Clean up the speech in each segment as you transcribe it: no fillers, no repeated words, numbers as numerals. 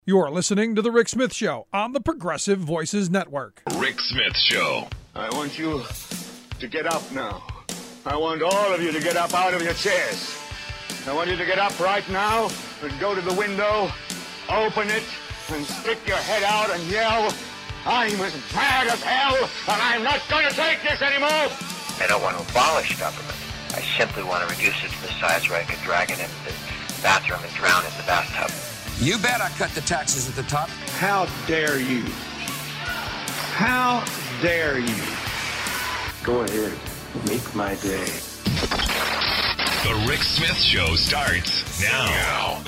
You're listening to The Rick Smith Show on the Progressive Voices Network. Rick Smith Show. I want you to get up now. I want all of you to get up out of your chairs. I want you to get up right now and go to the window, open it, and stick your head out and yell, "I'm as mad as hell, and I'm not going to take this anymore!" I don't want to abolish government. I simply want to reduce it to the size where I could drag it into the bathroom and drown in the bathtub. You bet I cut the taxes at the top. How dare you? How dare you? Go ahead. Make my day. The Rick Smith Show starts now.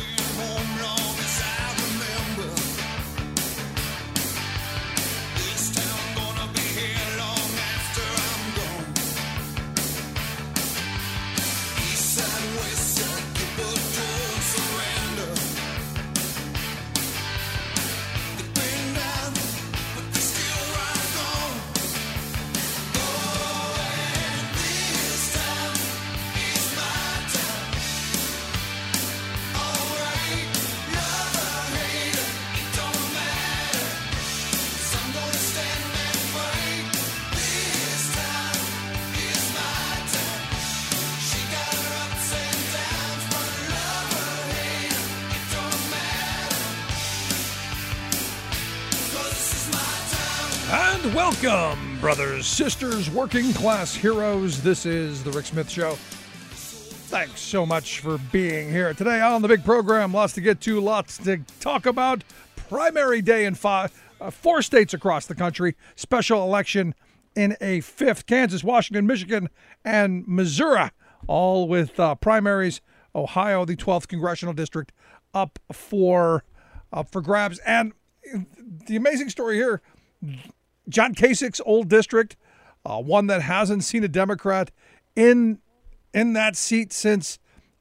And welcome, brothers, sisters, working class heroes. This is The Rick Smith Show. Thanks so much for being here today on the big program. Lots to get to, lots to talk about. Primary day in four states across the country. Special election in a fifth. Kansas, Washington, Michigan, and Missouri, all with primaries. Ohio, the 12th congressional district, up for grabs. And the amazing story here, John Kasich's old district, one that hasn't seen a Democrat in that seat since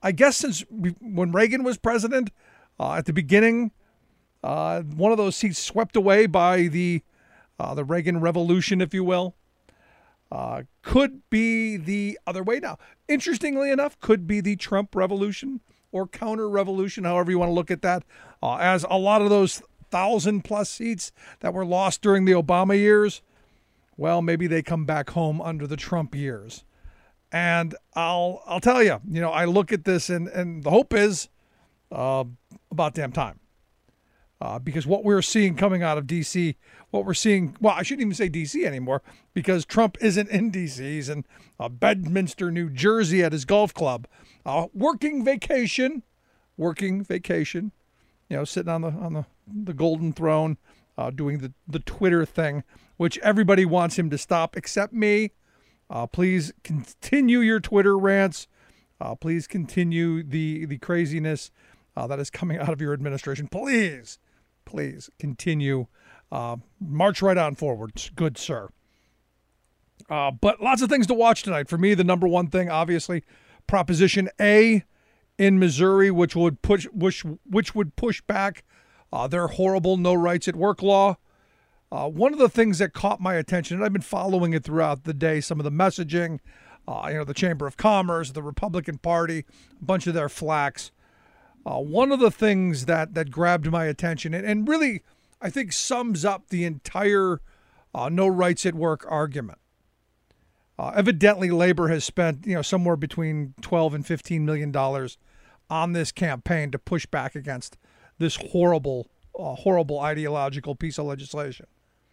when Reagan was president. At the beginning, one of those seats swept away by the Reagan Revolution, if you will. Could be the other way now. Interestingly enough, could be the Trump Revolution or counter-revolution, however you want to look at that, as a lot of those 1,000+ seats that were lost during the Obama years, well, maybe they come back home under the Trump years. And I'll tell you, I look at this and the hope is about damn time. Because what we're seeing coming out of D.C., well, I shouldn't even say D.C. anymore, because Trump isn't in D.C. He's in Bedminster, New Jersey at his golf club. Working vacation, sitting on the golden throne, doing the Twitter thing, which everybody wants him to stop except me. Please continue your Twitter rants. Please continue the craziness that is coming out of your administration. Please continue. March right on forward, good sir. But lots of things to watch tonight. For me, the number one thing, obviously, Proposition A in Missouri, which would push back their horrible no rights at work law. One of the things that caught my attention, and I've been following it throughout the day, some of the messaging, the Chamber of Commerce, the Republican Party, a bunch of their flacks. One of the things that grabbed my attention and really, I think, sums up the entire no rights at work argument. Evidently, labor has spent somewhere between $12 and $15 million on this campaign to push back against this horrible ideological piece of legislation.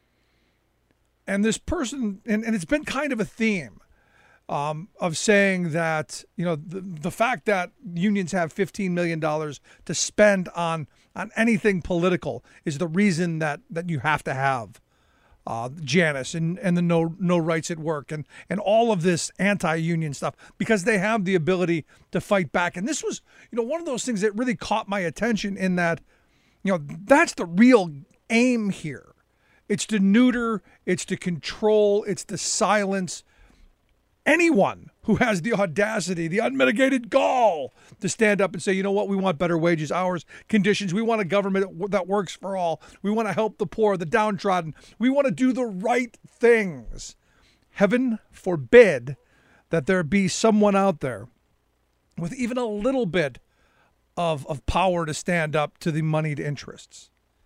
And this person, and it's been kind of a theme of saying that the fact that unions have $15 million to spend on anything political is the reason that you have to have Janus and the no rights at work and all of this anti-union stuff, because they have the ability to fight back. And this was one of those things that really caught my attention, in that that's the real aim here. It's to neuter, it's to control, it's to silence anyone who has the audacity, the unmitigated gall to stand up and say, you know what, we want better wages, hours, conditions. We want a government that works for all. We want to help the poor, the downtrodden. We want to do the right things. Heaven forbid that there be someone out there with even a little bit of power to stand up to the moneyed interests.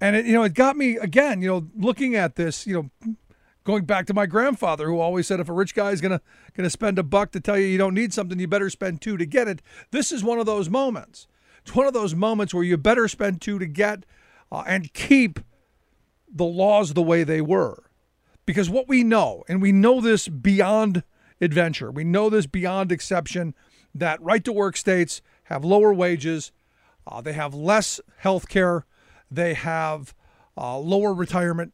And it got me again, looking at this, going back to my grandfather who always said if a rich guy is gonna spend $1 to tell you don't need something, you better spend $2 to get it. This is one of those moments. It's one of those moments where you better spend $2 to get and keep the laws the way they were. Because what we know, and we know this beyond adventure, we know this beyond exception, that right-to-work states have lower wages, they have less health care, they have lower retirement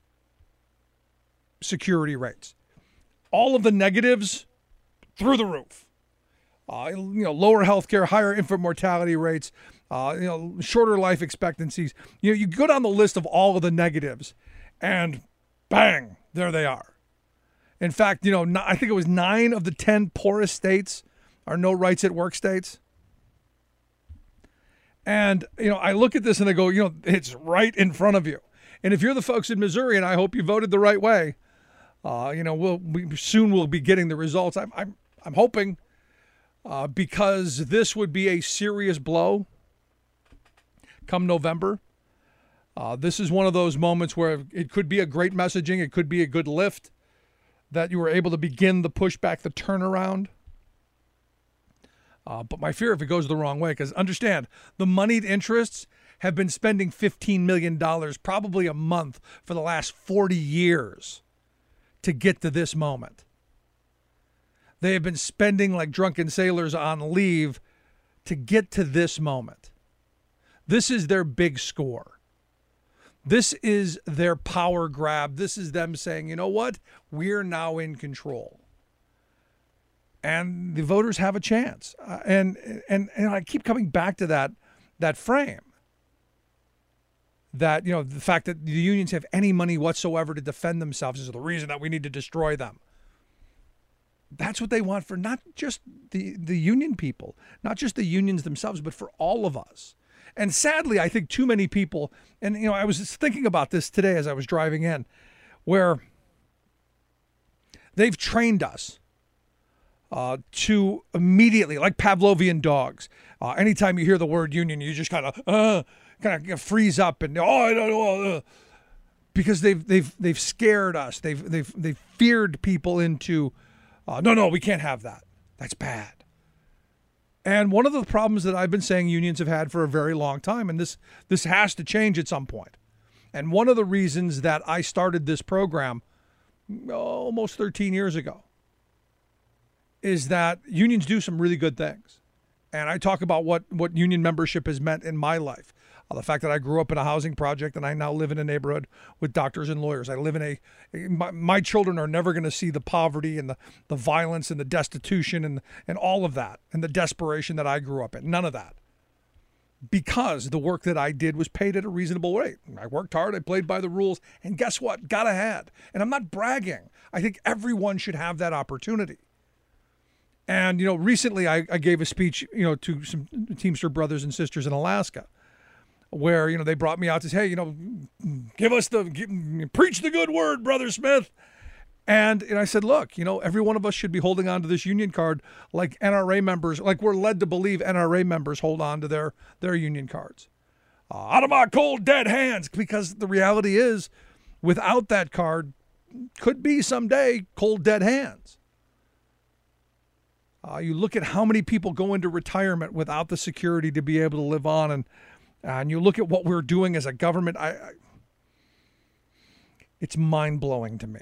security rates. All of the negatives through the roof. Lower health care, higher infant mortality rates, shorter life expectancies. You go down the list of all of the negatives, and bang, there they are. In fact, I think it was 9 of the 10 poorest states are no rights at work states. And, I look at this and I go, it's right in front of you. And if you're the folks in Missouri, and I hope you voted the right way, we soon will be getting the results. I'm hoping, because this would be a serious blow come November. This is one of those moments where it could be a great messaging. It could be a good lift that you were able to begin the pushback, the turnaround. But my fear if it goes the wrong way, because understand, the moneyed interests have been spending $15 million probably a month for the last 40 years to get to this moment. They have been spending like drunken sailors on leave to get to this moment. This is their big score. This is their power grab. This is them saying, you know what? We're now in control. And the voters have a chance. And I keep coming back to that frame. That, the fact that the unions have any money whatsoever to defend themselves is the reason that we need to destroy them. That's what they want for not just the union people, not just the unions themselves, but for all of us. And sadly, I think too many people, and I was just thinking about this today as I was driving in, where they've trained us to immediately, like Pavlovian dogs, anytime you hear the word union, you just kind of freeze up and I don't know, because they've scared us. They've feared people into no, we can't have that. That's bad. And one of the problems that I've been saying unions have had for a very long time, and this has to change at some point. And one of the reasons that I started this program almost 13 years ago is that unions do some really good things. And I talk about what union membership has meant in my life. The fact that I grew up in a housing project and I now live in a neighborhood with doctors and lawyers. I live in my children are never going to see the poverty and the violence and the destitution and all of that and the desperation that I grew up in. None of that. Because the work that I did was paid at a reasonable rate. I worked hard, I played by the rules, and guess what? Got ahead. And I'm not bragging. I think everyone should have that opportunity. And, recently I gave a speech, to some Teamster brothers and sisters in Alaska, where, they brought me out to say, hey, preach the good word, Brother Smith. And I said, look, every one of us should be holding on to this union card like NRA members, like we're led to believe NRA members hold on to their union cards. Out of my cold, dead hands, because the reality is, without that card, could be someday cold, dead hands. You look at how many people go into retirement without the security to be able to live on, and you look at what we're doing as a government, it's mind-blowing to me.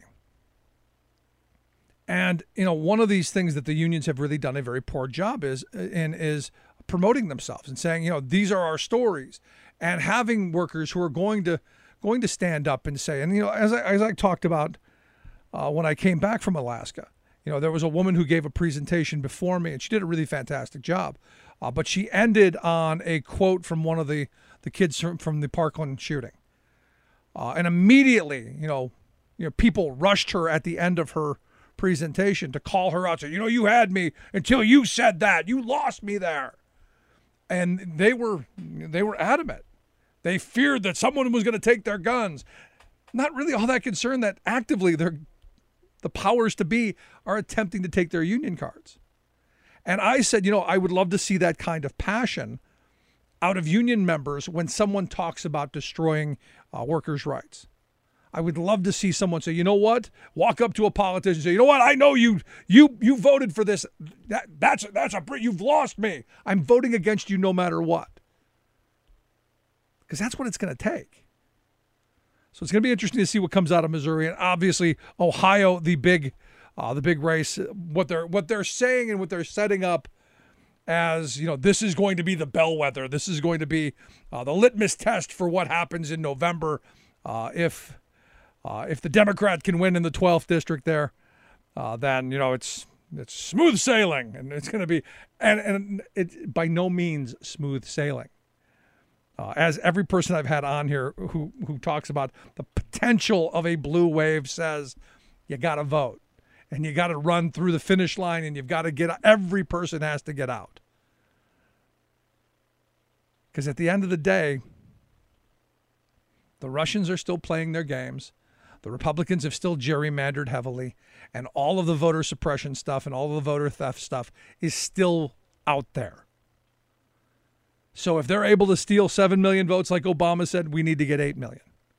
And, one of these things that the unions have really done a very poor job is promoting themselves and saying, these are our stories, and having workers who are going to stand up and say, and, as I talked about when I came back from Alaska, there was a woman who gave a presentation before me, and she did a really fantastic job. But she ended on a quote from one of the kids from the Parkland shooting. And immediately, people rushed her at the end of her presentation to call her out. Say, you had me until you said that. You lost me there. And they were adamant. They feared that someone was going to take their guns. Not really all that concerned that actively the powers to be are attempting to take their union cards. And I said, I would love to see that kind of passion out of union members when someone talks about destroying workers' rights. I would love to see someone say, you know what? Walk up to a politician and say, you know what? I know you voted for this. You've lost me. I'm voting against you no matter what. Because that's what it's going to take. So it's going to be interesting to see what comes out of Missouri, and obviously Ohio, the big race. What they're saying and what they're setting up as, this is going to be the bellwether. This is going to be the litmus test for what happens in November if the Democrat can win in the 12th district there. Then it's smooth sailing, and it's going to be and it by no means smooth sailing. As every person I've had on here who talks about the potential of a blue wave says, you got to vote, and you got to run through the finish line, and you've got to get. Every person has to get out, because at the end of the day, the Russians are still playing their games. The Republicans have still gerrymandered heavily, and all of the voter suppression stuff and all of the voter theft stuff is still out there. So if they're able to steal 7 million votes like Obama said, we need to get 8 million.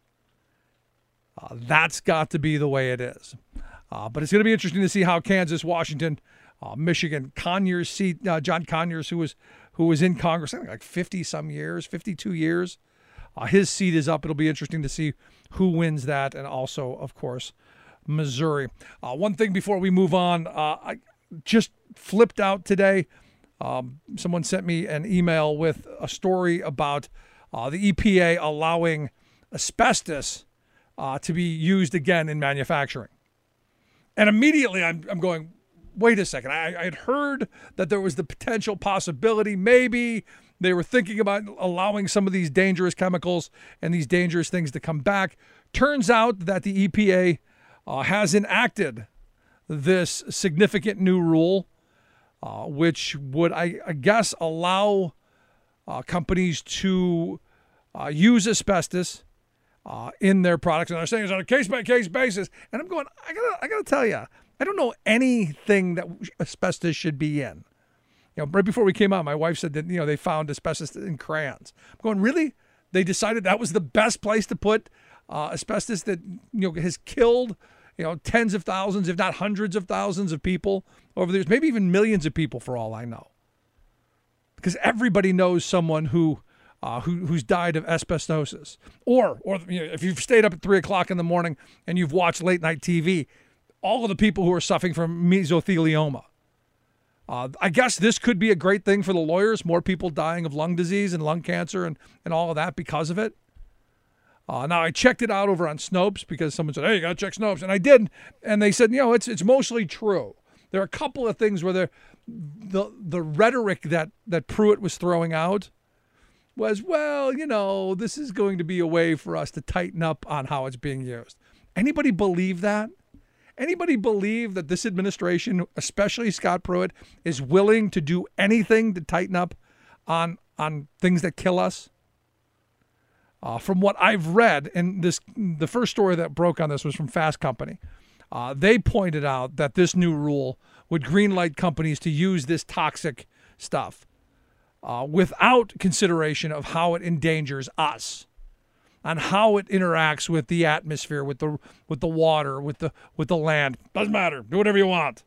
That's got to be the way it is. But it's going to be interesting to see how Kansas, Washington, Michigan, Conyers seat, John Conyers, who was in Congress, I think like 50-some years, 52 years, his seat is up. It'll be interesting to see who wins that, and also, of course, Missouri. One thing before we move on, I just flipped out today. Someone sent me an email with a story about the EPA allowing asbestos to be used again in manufacturing. And immediately I'm going, wait a second. I had heard that there was the potential possibility, maybe they were thinking about allowing some of these dangerous chemicals and these dangerous things to come back. Turns out that the EPA has enacted this significant new rule, which would, I guess, allow companies to use asbestos in their products. And they're saying it's on a case-by-case basis. And I'm going, I gotta tell you, I don't know anything that asbestos should be in. Right before we came out, my wife said that, they found asbestos in crayons. I'm going, really? They decided that was the best place to put asbestos that, has killed, tens of thousands, if not hundreds of thousands of people over the years, maybe even millions of people for all I know. Because everybody knows someone who's died of asbestosis. Or if you've stayed up at 3 o'clock in the morning and you've watched late night TV, all of the people who are suffering from mesothelioma. I guess this could be a great thing for the lawyers, more people dying of lung disease and lung cancer and all of that because of it. Now, I checked it out over on Snopes because someone said, hey, you got to check Snopes. And I did. And they said, it's mostly true. There are a couple of things where the rhetoric that Pruitt was throwing out was, this is going to be a way for us to tighten up on how it's being used. Anybody believe that? Anybody believe that this administration, especially Scott Pruitt, is willing to do anything to tighten up on things that kill us? From what I've read, and the first story that broke on this was from Fast Company. They pointed out that this new rule would greenlight companies to use this toxic stuff without consideration of how it endangers us, on how it interacts with the atmosphere, with the water, with the land. Doesn't matter. Do whatever you want.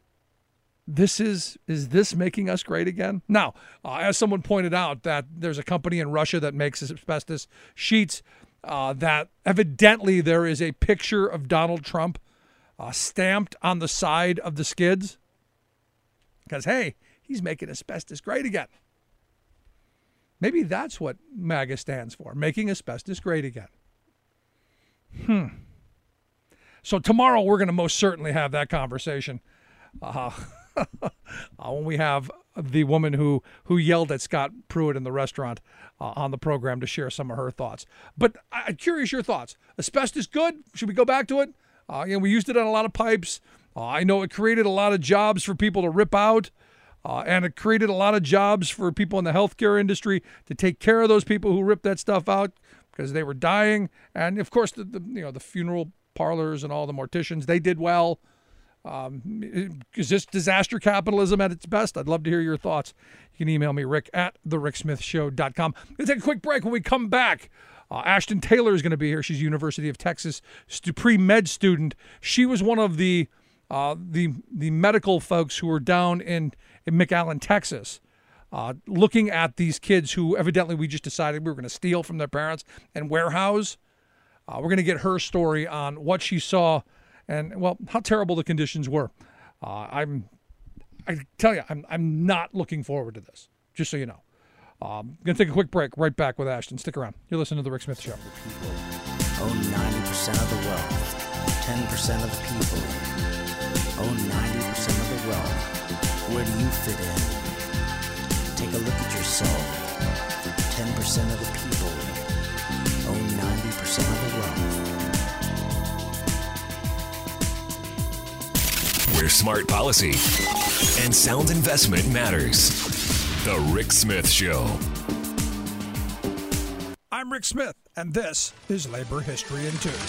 Is this making us great again? Now, as someone pointed out, that there's a company in Russia that makes asbestos sheets, that evidently there is a picture of Donald Trump stamped on the side of the skids because, hey, he's making asbestos great again. Maybe that's what MAGA stands for, making asbestos great again. So tomorrow we're going to most certainly have that conversation when we have the woman who yelled at Scott Pruitt in the restaurant on the program to share some of her thoughts. But I'm curious your thoughts. Asbestos good? Should we go back to it? We used it on a lot of pipes. I know it created a lot of jobs for people to rip out. And it created a lot of jobs for people in the healthcare industry to take care of those people who ripped that stuff out because they were dying. And of course, the funeral parlors and all the morticians, they did well. Is this disaster capitalism at its best? I'd love to hear your thoughts. You can email me, rick@thericksmithshow.com. We'll take a quick break. When we come back, Ashton Taylor is going to be here. She's a University of Texas pre-med student. She was one of the medical folks who were down in McAllen, Texas, looking at these kids who evidently we just decided we were going to steal from their parents and warehouse. We're going to get her story on what she saw and, well, how terrible the conditions were. I tell you, I'm not looking forward to this, just so you know. I'm going to take a quick break. Right back with Ashton. Stick around. You're listening to The Rick Smith Show. Own 90% of the wealth, 10% of the people. Own 90% of the wealth. Where do you fit in? Take a look at yourself. 10% of the people. Own 90% of the wealth. Where smart policy and sound investment matters. The Rick Smith Show. I'm Rick Smith, and this is Labor History in 2.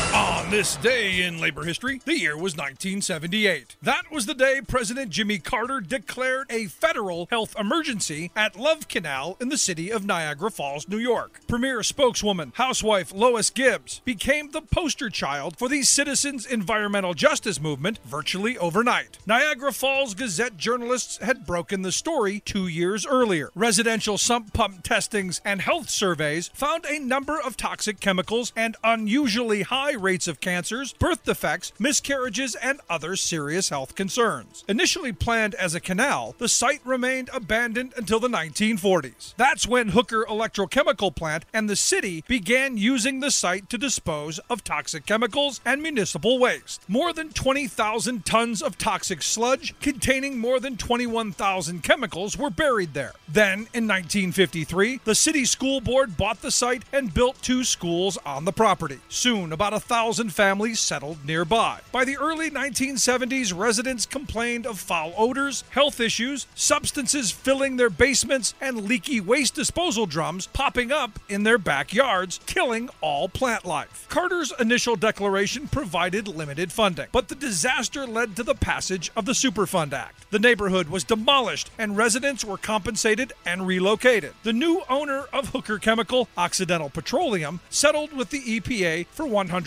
On this day in labor history, the year was 1978. That was the day President Jimmy Carter declared a federal health emergency at Love Canal in the city of Niagara Falls, New York. Premier spokeswoman, housewife Lois Gibbs, became the poster child for the citizens' environmental justice movement virtually overnight. Niagara Falls Gazette journalists had broken the story 2 years earlier. Residential sump pump testings and health surveys found a number of toxic chemicals and unusually high rates of cancers, birth defects, miscarriages, and other serious health concerns. Initially planned as a canal, the site remained abandoned until the 1940s. That's when Hooker Electrochemical Plant and the city began using the site to dispose of toxic chemicals and municipal waste. More than 20,000 tons of toxic sludge containing more than 21,000 chemicals were buried there. Then, in 1953, the city school board bought the site and built 2 schools on the property. Soon, about 1,000 families settled nearby. By the early 1970s, residents complained of foul odors, health issues, substances filling their basements, and leaky waste disposal drums popping up in their backyards, killing all plant life. Carter's initial declaration provided limited funding, but the disaster led to the passage of the Superfund Act. The neighborhood was demolished, and residents were compensated and relocated. The new owner of Hooker Chemical, Occidental Petroleum, settled with the EPA for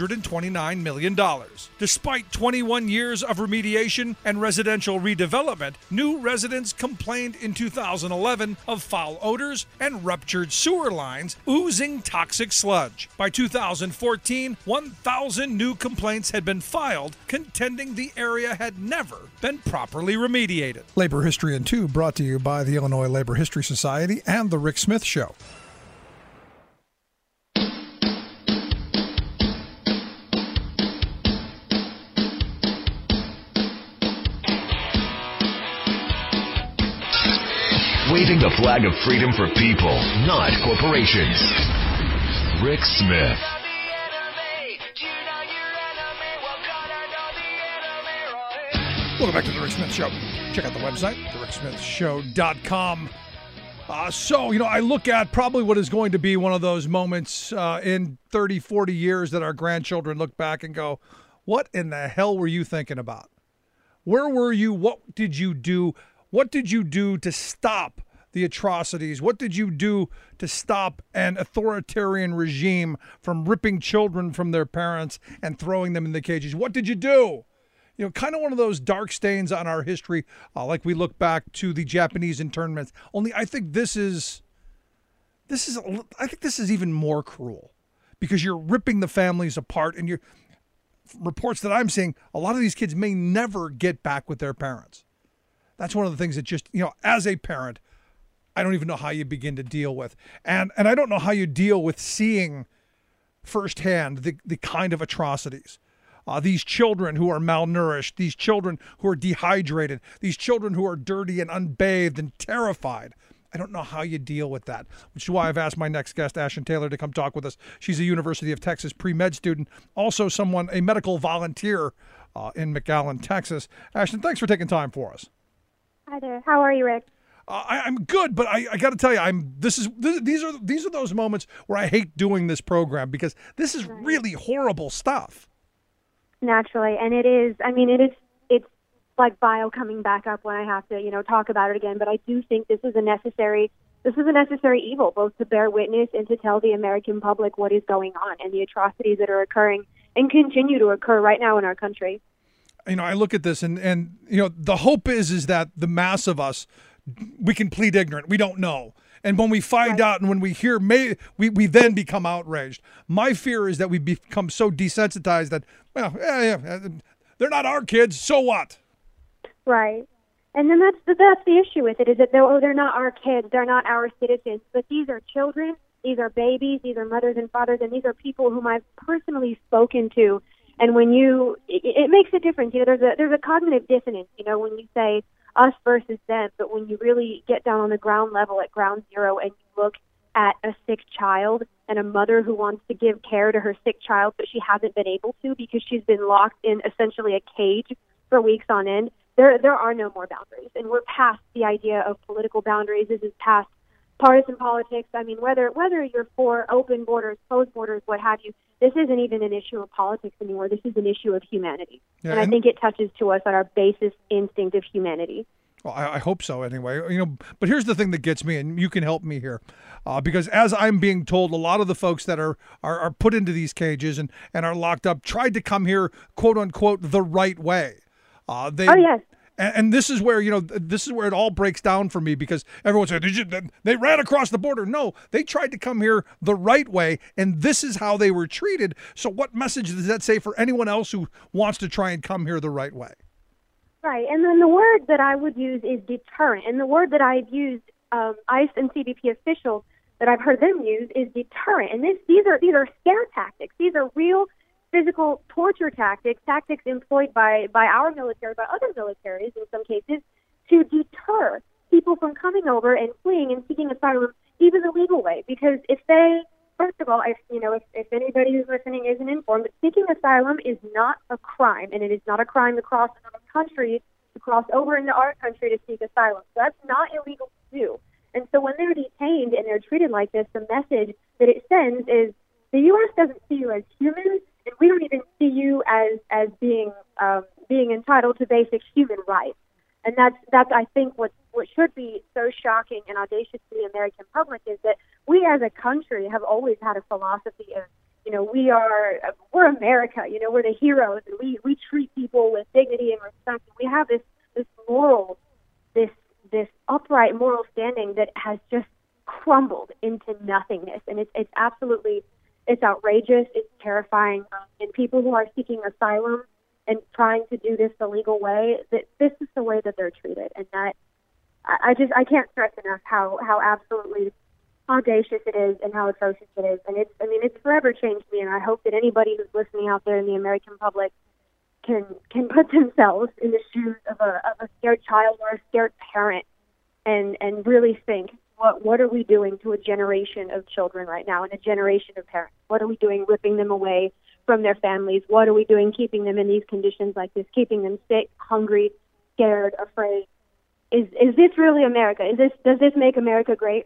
$129 million. Despite 21 years of remediation and residential redevelopment, new residents complained in 2011 of foul odors and ruptured sewer lines oozing toxic sludge. By 2014, 1,000 new complaints had been filed, contending the area had never been properly remediated. Labor History in 2 brought to you by the Illinois Labor History Society and The Rick Smith Show. Waving the flag of freedom for people, not corporations. Rick Smith. Welcome back to The Rick Smith Show. Check out the website, thericksmithshow.com. I look at probably what is going to be one of those moments in 30, 40 years that our grandchildren look back and go, what in the hell were you thinking about? Where were you? What did you do? What did you do to stop the atrocities? What did you do to stop an authoritarian regime from ripping children from their parents and throwing them in the cages? What did you do? You know, kind of one of those dark stains on our history, like we look back to the Japanese internments. Only I think this is even more cruel because you're ripping the families apart, and reports that I'm seeing, a lot of these kids may never get back with their parents. That's one of the things that just, as a parent, I don't even know how you begin to deal with. And I don't know how you deal with seeing firsthand the kind of atrocities. These children who are malnourished, these children who are dehydrated, these children who are dirty and unbathed and terrified. I don't know how you deal with that, which is why I've asked my next guest, Ashton Taylor, to come talk with us. She's a University of Texas pre-med student, also a medical volunteer in McAllen, Texas. Ashton, thanks for taking time for us. Hi there. How are you, Rick? I'm good, but I got to tell you, these are those moments where I hate doing this program because this is really horrible stuff. Naturally, and it is like bile coming back up when I have to, talk about it again. But I do think this is a necessary evil, both to bear witness and to tell the American public what is going on and the atrocities that are occurring and continue to occur right now in our country. I look at this and the hope is that the mass of us, we can plead ignorant. We don't know. And when we find out and when we hear, we then become outraged. My fear is that we become so desensitized that, well, they're not our kids, so what? Right. And then that's the issue with it, is that they're not our kids, they're not our citizens, but these are children, these are babies, these are mothers and fathers, and these are people whom I've personally spoken to. And when it makes a difference. There's a cognitive dissonance, when you say us versus them, but when you really get down on the ground level at ground zero and you look at a sick child and a mother who wants to give care to her sick child, but she hasn't been able to because she's been locked in essentially a cage for weeks on end, there are no more boundaries. And we're past the idea of political boundaries. This is past partisan politics. I mean, whether you're for open borders, closed borders, what have you, this isn't even an issue of politics anymore. This is an issue of humanity. Yeah, and I think it touches to us at our basest instinct of humanity. Well, I hope so anyway. But here's the thing that gets me, and you can help me here, because as I'm being told, a lot of the folks that are put into these cages and are locked up tried to come here, quote unquote, the right way. Oh yes. And this is where it all breaks down for me, because everyone said they ran across the border. No, they tried to come here the right way, and this is how they were treated. So what message does that say for anyone else who wants to try and come here the right way? Right, and then the word that I would use is deterrent, and the word that I've used, ICE and CBP officials that I've heard them use is deterrent. And these are scare tactics. These are real physical torture tactics employed by our military, by other militaries in some cases, to deter people from coming over and fleeing and seeking asylum even the legal way. Because first of all, if anybody who's listening isn't informed, seeking asylum is not a crime, and it is not a crime to cross another country, to cross over into our country to seek asylum. So that's not illegal to do. And so when they're detained and they're treated like this, the message that it sends is the U.S. doesn't see you as humans, and we don't even see you as being entitled to basic human rights. And that's I think what should be so shocking and audacious to the American public is that we as a country have always had a philosophy of, we're America, we're the heroes, and we treat people with dignity and respect. And we have this moral, this upright moral standing that has just crumbled into nothingness. And it's absolutely, it's outrageous, it's terrifying. And people who are seeking asylum and trying to do this the legal way, that this is the way that they're treated. And that I can't stress enough how absolutely audacious it is and how atrocious it is. And it's forever changed me. And I hope that anybody who's listening out there in the American public can put themselves in the shoes of a scared child or a scared parent and really think, what are we doing to a generation of children right now and a generation of parents? What are we doing ripping them away from their families? What are we doing keeping them in these conditions like this, keeping them sick, hungry, scared, afraid? Is this really America? Does this make America great?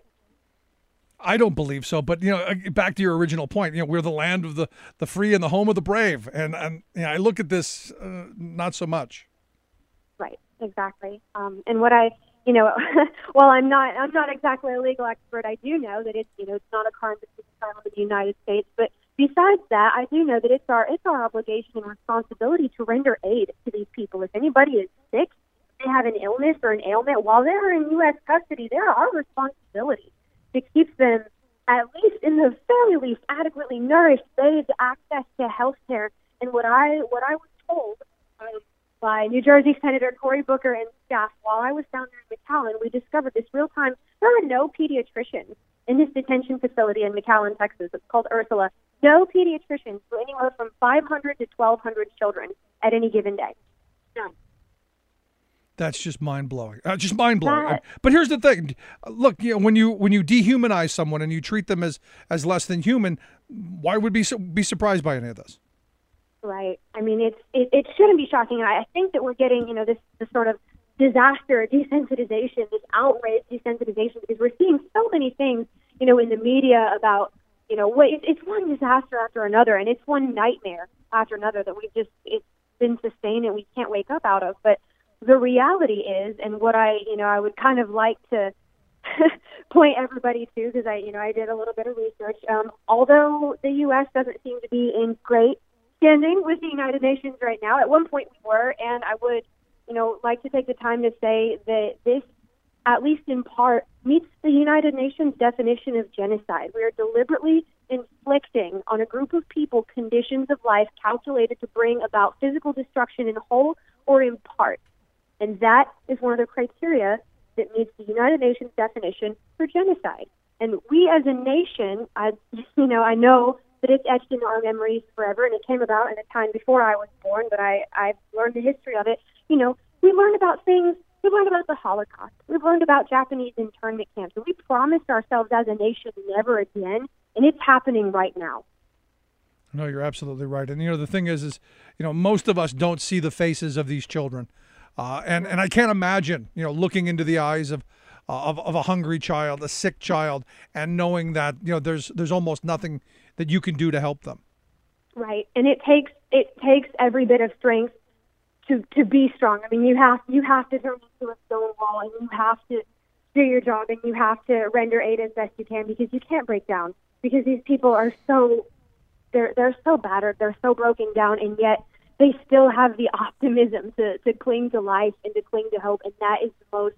I don't believe so, but back to your original point, we're the land of the free and the home of the brave, and I look at this not so much. Right, exactly. And what while I'm not exactly a legal expert, I do know that it's not a crime to seek asylum in the United States. But besides that, I do know that it's our obligation and responsibility to render aid to these people. If anybody is sick, if they have an illness or an ailment while they're in U.S. custody, they're our responsibility to keep them, at least in the very least, adequately nourished, bathed, access to health care. And what I was told by New Jersey Senator Cory Booker and staff while I was down there in McAllen, we discovered this real time. There are no pediatricians in this detention facility in McAllen, Texas. It's called Ursula. No pediatricians for anywhere from 500 to 1,200 children at any given day. None. That's just mind-blowing. But here's the thing. Look, when you dehumanize someone and you treat them as less than human, why would we be surprised by any of this? Right. I mean, it shouldn't be shocking. I think that we're getting, this sort of disaster desensitization, this outrage desensitization, because we're seeing so many things, in the media about, it's one disaster after another, and it's one nightmare after another that it's been sustained and we can't wake up out of. But the reality is, and what I would kind of like to point everybody to, because I did a little bit of research. Although the U.S. doesn't seem to be in great standing with the United Nations right now, at one point we were, and I would, like to take the time to say that this, at least in part, meets the United Nations definition of genocide. We are deliberately inflicting on a group of people conditions of life calculated to bring about physical destruction in whole or in part. And that is one of the criteria that meets the United Nations definition for genocide. And we as a nation, I know that it's etched into our memories forever, and it came about in a time before I was born, but I've learned the history of it. We learned about things. We learned about the Holocaust. We've learned about Japanese internment camps. And we promised ourselves as a nation never again, and it's happening right now. No, you're absolutely right. And, the thing is, most of us don't see the faces of these children. And I can't imagine, looking into the eyes of a hungry child, a sick child, and knowing that, there's almost nothing that you can do to help them. Right. And it takes every bit of strength to be strong. I mean, you have to turn into a stone wall, and you have to do your job, and you have to render aid as best you can, because you can't break down, because these people are they're so battered, they're so broken down, and yet they still have the optimism to cling to life and to cling to hope. And that is the most,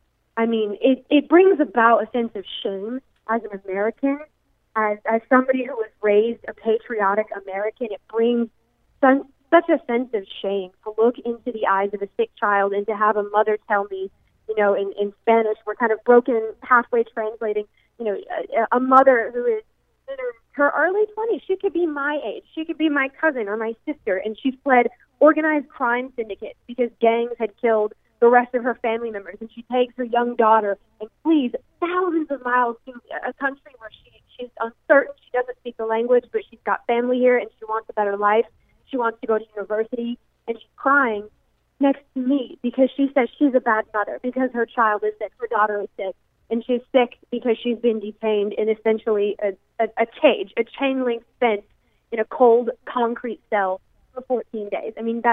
it brings about a sense of shame as an American, as somebody who was raised a patriotic American. It brings such a sense of shame to look into the eyes of a sick child and to have a mother tell me, in Spanish, we're kind of broken halfway translating, a mother who is in her early 20s, she could be my age, she could be my cousin or my sister, and she fled organized crime syndicates because gangs had killed the rest of her family members, and she takes her young daughter and flees thousands of miles to a country where she's uncertain, she doesn't speak the language, but she's got family here and she wants a better life. She wants to go to university, and she's crying next to me because she says she's a bad mother because her child is sick, her daughter is sick, and she's sick because she's been detained in essentially a cage, a chain-link fence in a cold concrete cell for 14 days. I mean,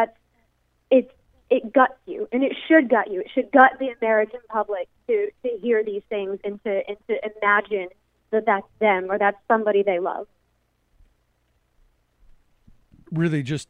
it guts you, and it should gut you. It should gut the American public to hear these things and to imagine that that's them or that's somebody they love. Really just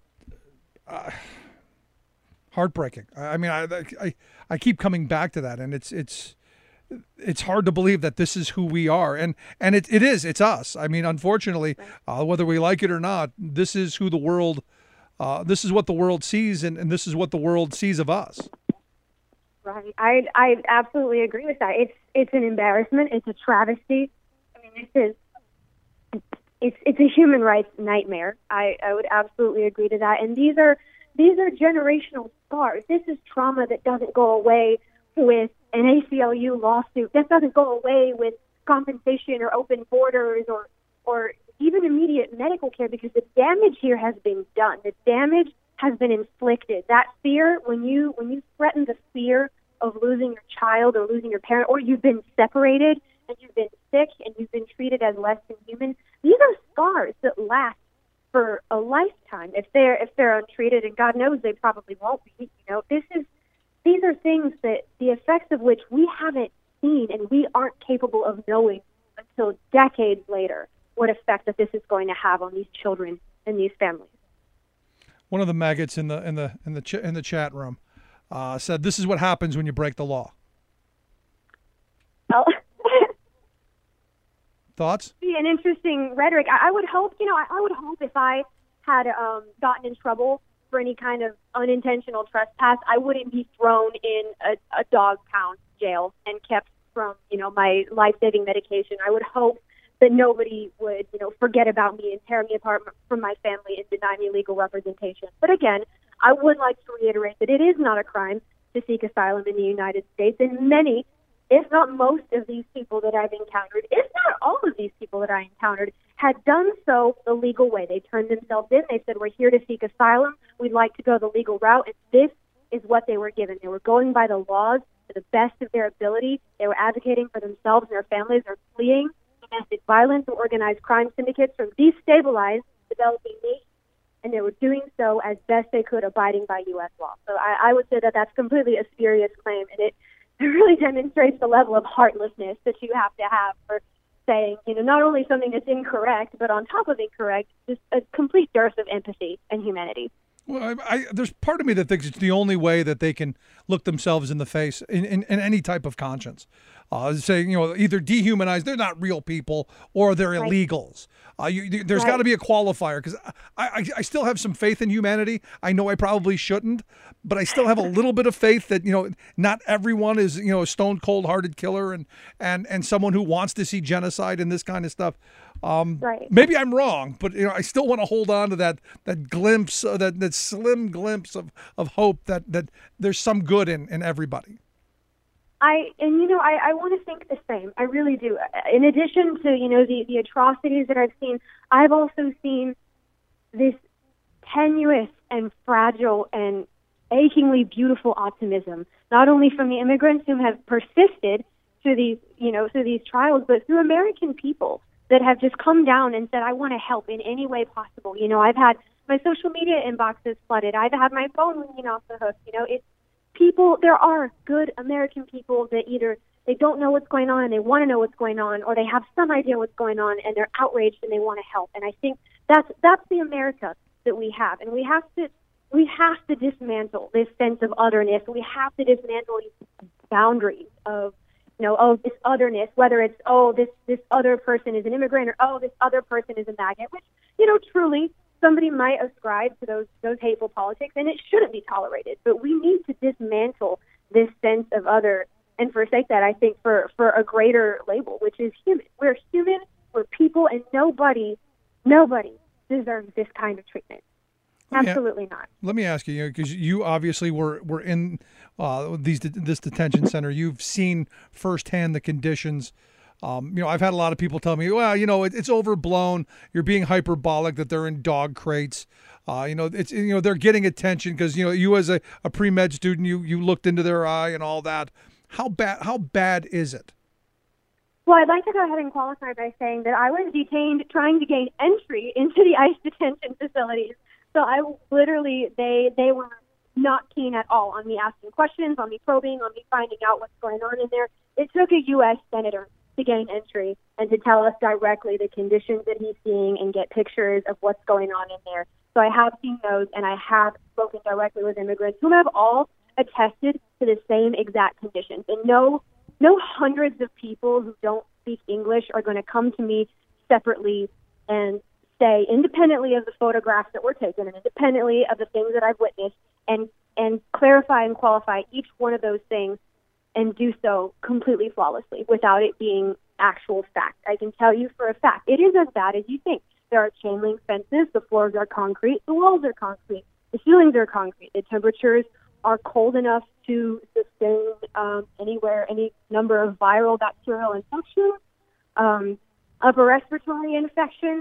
heartbreaking. I mean, I keep coming back to that, and it's hard to believe that this is who we are, and it's us. I mean, unfortunately, whether we like it or not, this is who the world, this is what the world sees, and this is what the world sees of us. Right. I absolutely agree with that. It's an embarrassment. It's a travesty. I mean, it's a human rights nightmare. I would absolutely agree to that. And these are generational scars. This is trauma that doesn't go away with an ACLU lawsuit. That doesn't go away with compensation or open borders or even immediate medical care, because the damage here has been done. The damage has been inflicted. That fear, when you threaten the fear of losing your child or losing your parent, or you've been separated and you've been sick and you've been treated as less than human, these are scars that last for a lifetime if they're untreated, and God knows they probably won't be. These are things that the effects of which we haven't seen and we aren't capable of knowing until decades later what effect that this is going to have on these children and these families. One of the maggots in the chat room said, "This is what happens when you break the law." Well, thoughts? Be an interesting rhetoric. I would hope, I would hope if I had gotten in trouble for any kind of unintentional trespass, I wouldn't be thrown in a dog pound jail and kept from, my life-saving medication. I would hope that nobody would, forget about me and tear me apart from my family and deny me legal representation. But again, I would like to reiterate that it is not a crime to seek asylum in the United States, and many, if not most of these people that I've encountered, if not all of these people that I encountered, had done so the legal way. They turned themselves in. They said, we're here to seek asylum. We'd like to go the legal route. And this is what they were given. They were going by the laws to the best of their ability. They were advocating for themselves and their families. They're fleeing domestic violence or organized crime syndicates from destabilized developing nations. and they were doing so as best they could, abiding by U.S. law. So I would say that that's completely a spurious claim, and it really demonstrates the level of heartlessness that you have to have for saying, not only something that's incorrect, but on top of incorrect, just a complete dearth of empathy and humanity. Well, there's part of me that thinks it's the only way that they can look themselves in the face in any type of conscience. Saying, either dehumanize, they're not real people, or they're illegals. There's got to be a qualifier, because I still have some faith in humanity. I know I probably shouldn't, but I still have a little bit of faith that, not everyone is, a stone cold hearted killer and someone who wants to see genocide and this kind of stuff. Maybe I'm wrong, but I still want to hold on to that glimpse, that slim glimpse of hope that there's some good in everybody. I want to think the same. I really do. In addition to, the atrocities that I've seen, I've also seen this tenuous and fragile and achingly beautiful optimism, not only from the immigrants who have persisted through these trials, but through American people that have just come down and said, I want to help in any way possible. I've had my social media inboxes flooded. I've had my phone ringing off the hook. It's people, there are good American people that either they don't know what's going on and they want to know what's going on, or they have some idea what's going on and they're outraged and they want to help. And I think that's the America that we have. And we have to dismantle this sense of otherness. We have to dismantle these boundaries of this otherness, whether it's, this other person is an immigrant, or, this other person is a maggot, which, truly somebody might ascribe to those hateful politics, and it shouldn't be tolerated. But we need to dismantle this sense of other and forsake that, I think, for a greater label, which is human. We're human, we're people, and nobody deserves this kind of treatment. Absolutely not. Let me ask you, because you obviously were in this detention center. You've seen firsthand the conditions. I've had a lot of people tell me, well, it's overblown. You're being hyperbolic that they're in dog crates. It's they're getting attention because you as a pre-med student, you looked into their eye and all that. How bad is it? Well, I'd like to go ahead and qualify by saying that I was detained trying to gain entry into the ICE detention facilities. So they were not keen at all on me asking questions, on me probing, on me finding out what's going on in there. It took a U.S. senator to gain entry and to tell us directly the conditions that he's seeing and get pictures of what's going on in there. So I have seen those, and I have spoken directly with immigrants who have all attested to the same exact conditions. And no hundreds of people who don't speak English are going to come to me separately and say, independently of the photographs that were taken and independently of the things that I've witnessed, and clarify and qualify each one of those things and do so completely flawlessly without it being actual fact. I can tell you for a fact, it is as bad as you think. There are chain link fences, the floors are concrete, the walls are concrete, the ceilings are concrete, the temperatures are cold enough to sustain any number of viral bacterial infections, upper respiratory infections,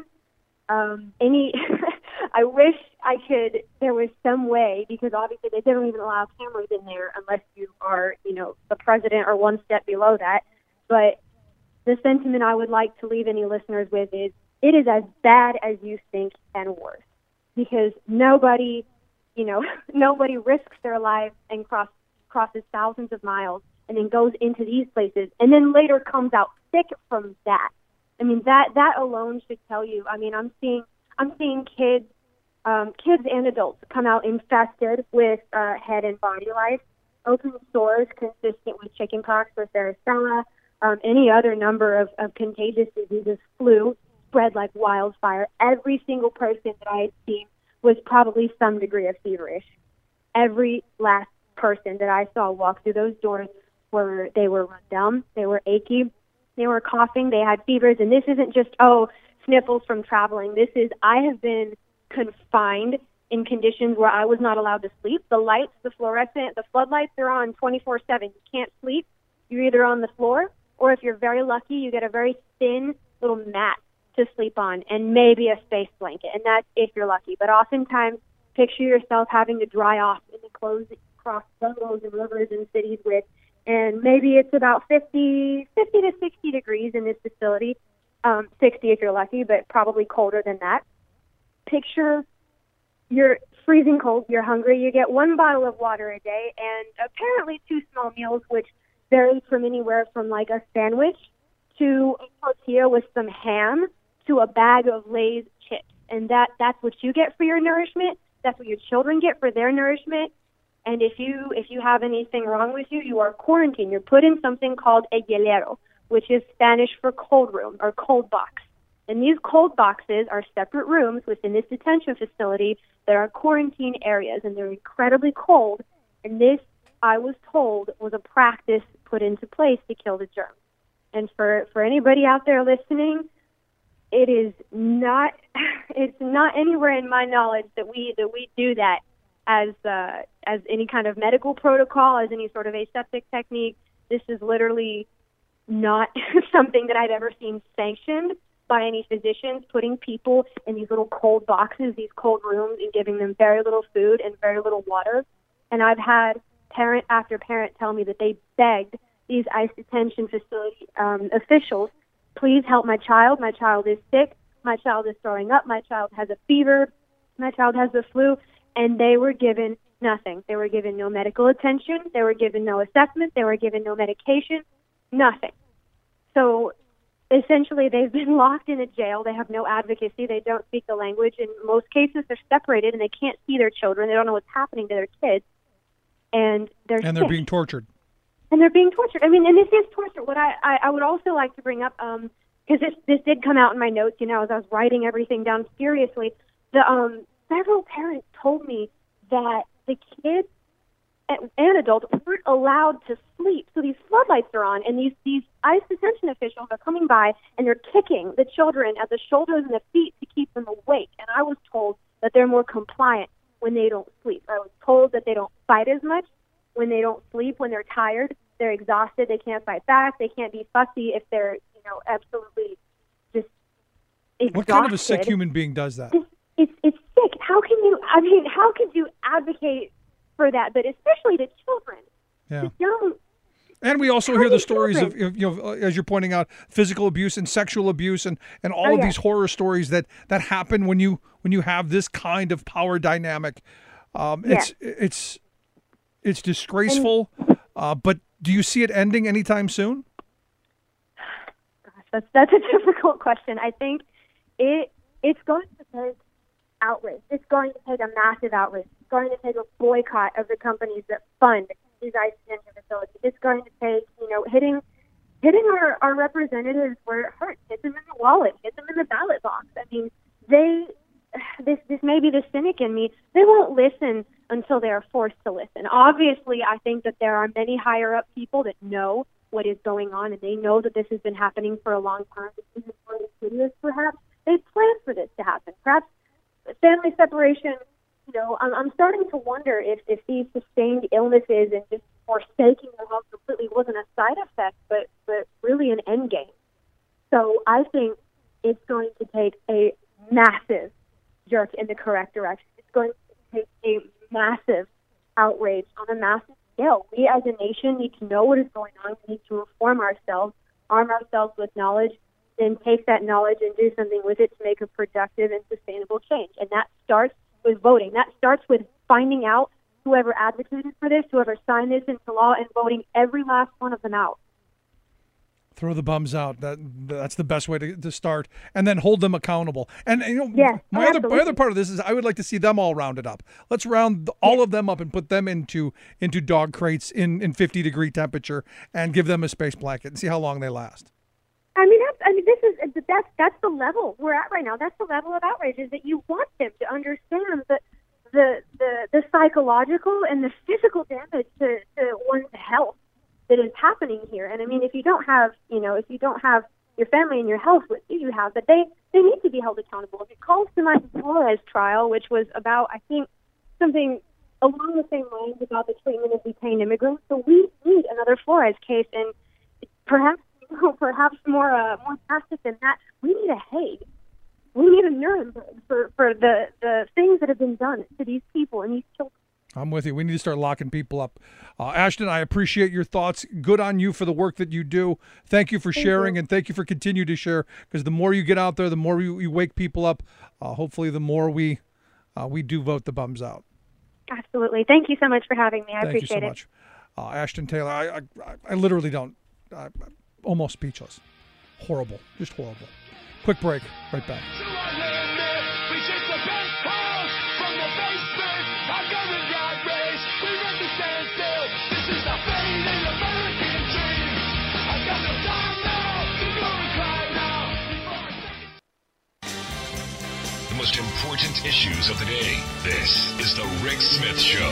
I wish there was some way, because obviously they don't even allow cameras in there unless you are, the president or one step below that. But the sentiment I would like to leave any listeners with is, it is as bad as you think and worse, because nobody risks their lives and crosses thousands of miles and then goes into these places and then later comes out sick from that. I mean, that alone should tell you. I mean, I'm seeing kids and adults come out infested with head and body lice, open sores consistent with chickenpox or varicella, any other number of contagious diseases, flu, spread like wildfire. Every single person that I had seen was probably some degree of feverish. Every last person that I saw walk through those doors they were run down, they were achy, they were coughing, they had fevers, and this isn't just, sniffles from traveling. This is, I have been confined in conditions where I was not allowed to sleep. The lights, the floodlights are on 24/7. You can't sleep. You're either on the floor, or if you're very lucky, you get a very thin little mat to sleep on and maybe a space blanket, and that's if you're lucky. But oftentimes, picture yourself having to dry off in the clothes that you cross jungles and rivers and cities with, and maybe it's about 50 to 60 degrees in this facility, 60 if you're lucky, but probably colder than that. Picture you're freezing cold, you're hungry, you get 1 bottle of water a day, and apparently 2 small meals, which vary from anywhere from like a sandwich to a tortilla with some ham to a bag of Lay's chips. And that's what you get for your nourishment. That's what your children get for their nourishment. And if you have anything wrong with you, you are quarantined. You're put in something called a hielero, which is Spanish for cold room or cold box. And these cold boxes are separate rooms within this detention facility that are quarantine areas, and they're incredibly cold. And this, I was told, was a practice put into place to kill the germs. And for anybody out there listening, it is not it's not anywhere in my knowledge that we do that as any kind of medical protocol, as any sort of aseptic technique. This is literally not something that I've ever seen sanctioned by any physicians, putting people in these little cold boxes, these cold rooms, and giving them very little food and very little water. And I've had parent after parent tell me that they begged these ICE detention facility officials, please help my child. My child is sick. My child is throwing up. My child has a fever. My child has the flu. And they were given nothing. They were given no medical attention. They were given no assessment. They were given no medication, nothing. So essentially, they've been locked in a jail. They have no advocacy. They don't speak the language. In most cases, they're separated, and they can't see their children. They don't know what's happening to their kids. And they're being tortured. And they're being tortured. I mean, and this is torture. What I would also like to bring up, because this did come out in my notes, as I was writing everything down furiously, several parents told me that the kids and adults weren't allowed to sleep. So these floodlights are on, and these ICE detention officials are coming by, and they're kicking the children at the shoulders and the feet to keep them awake. And I was told that they're more compliant when they don't sleep. I was told that they don't fight as much when they don't sleep, when they're tired, they're exhausted, they can't fight back, they can't be fussy if they're, absolutely just exhausted. What kind of a sick human being does that? It's sick. How could you advocate for that? But especially to children. Yeah. To young, and we also hear the stories of, as you're pointing out, physical abuse and sexual abuse and all of these horror stories that happen when you have this kind of power dynamic. It's disgraceful, but do you see it ending anytime soon? Gosh, that's a difficult question. I think it's going to take outrage. It's going to take a massive outrage. It's going to take a boycott of the companies that fund these ICE detention facilities. It's going to take, hitting our representatives where it hurts. Hit them in the wallet. Hit them in the ballot box. I mean, this may be the cynic in me. They won't listen until they are forced to listen. Obviously, I think that there are many higher-up people that know what is going on, and they know that this has been happening for a long time. This is more insidious, perhaps. They planned for this to happen. Perhaps family separation, I'm starting to wonder if these sustained illnesses and just forsaking their health completely wasn't a side effect, but really an end game. So I think it's going to take a massive jerk in the correct direction. It's going to take a massive outrage on a massive scale. We as a nation need to know what is going on. We need to reform ourselves, arm ourselves with knowledge, then take that knowledge and do something with it to make a productive and sustainable change. And that starts with voting. That starts with finding out whoever advocated for this, whoever signed this into law, and voting every last one of them out. Throw the bums out. That's the best way to start, and then hold them accountable. And my other part of this is I would like to see them all rounded up. Let's round all of them up and put them into dog crates in 50-degree temperature and give them a space blanket and see how long they last. That's the level we're at right now. That's the level of outrage, is that you want them to understand that the psychological and the physical damage to one's health that is happening here. And I mean, if you don't have your family and your health, what do you have? But they need to be held accountable. If it calls to mind the Flores trial, which was about, I think, something along the same lines about the treatment of detained immigrants. So we need another Flores case, and perhaps more drastic than that, we need a Hague. We need a Nuremberg for the things that have been done to these people and these children. I'm with you. We need to start locking people up. Ashton, I appreciate your thoughts. Good on you for the work that you do. Thank you for sharing, and thank you for continuing to share, because the more you get out there, the more you wake people up. Hopefully, the more we we do vote the bums out. Absolutely. Thank you so much for having me. I Thank you appreciate so it. much. Ashton Taylor, I literally don't, I'm almost speechless. Horrible, just horrible. Quick break, right back. The most important issues of the day. This is the Rick Smith Show.